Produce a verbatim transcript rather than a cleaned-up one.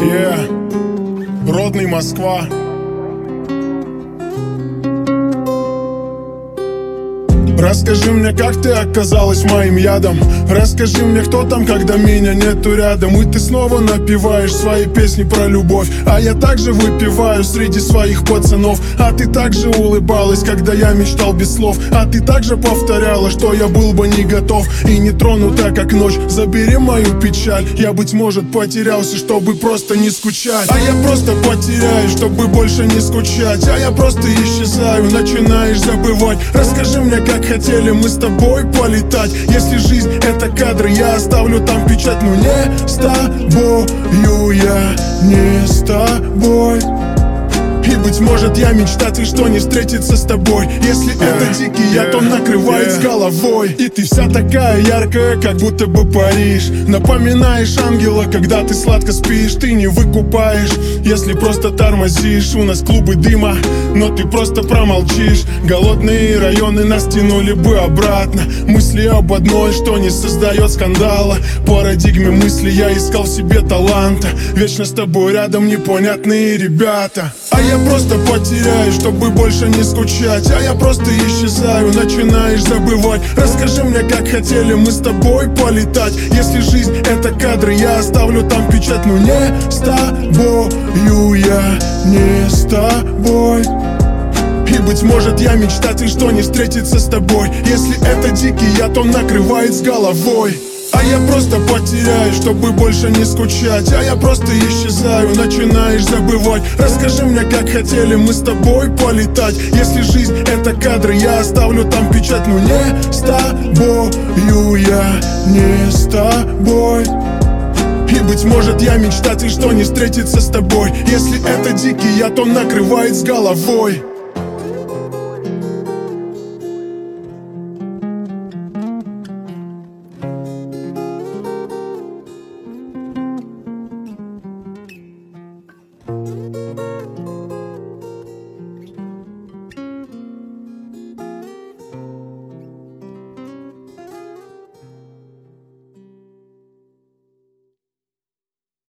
Yeah, родный Москва. Расскажи мне, как ты оказалась моим ядом. Расскажи мне, кто там, когда меня нету рядом. И ты снова напеваешь свои песни про любовь, а я также выпиваю среди своих пацанов. А ты также улыбалась, когда я мечтал без слов. А ты также повторяла, что я был бы не готов и не тронута, как ночь. Забери мою печаль, я, быть может, потерялся, чтобы просто не скучать. А я просто потеряю, чтобы больше не скучать. А я просто исчезаю, начинаешь забывать. Расскажи мне, как хотели мы с тобой полетать. Если жизнь — это кадры, я оставлю там печать. Но не с тобою, я не с тобой. И, быть может, я мечтатель, что не встретиться с тобой. Если yeah, это дикий яд, yeah, он накрывает yeah. с головой. И ты вся такая яркая, как будто бы Париж. Напоминаешь ангела, когда ты сладко спишь. Ты не выкупаешь, если просто тормозишь. У нас клубы дыма, но ты просто промолчишь. Голодные районы нас тянули бы обратно. Мысли об одной, что не создает скандала. Парадигме мысли я искал в себе таланта. Вечно с тобой рядом непонятные ребята. А я просто потеряю, чтобы больше не скучать. А я просто исчезаю, начинаешь забывать. Расскажи мне, как хотели мы с тобой полетать. Если жизнь — это кадры, я оставлю там печать. Но не с тобою, я не с тобой. И, быть может, я мечтатель, что не встретиться с тобой. Если это дикий яд, он накрывает с головой. А я просто потеряю, чтобы больше не скучать. А я просто исчезаю, начинаешь забывать. Расскажи мне, как хотели мы с тобой полетать. Если жизнь — это кадры, я оставлю там печать. Но не с тобою, я не с тобой. И, быть может, я мечтатель, что не встретиться с тобой. Если это дикий яд, он накрывает с головой.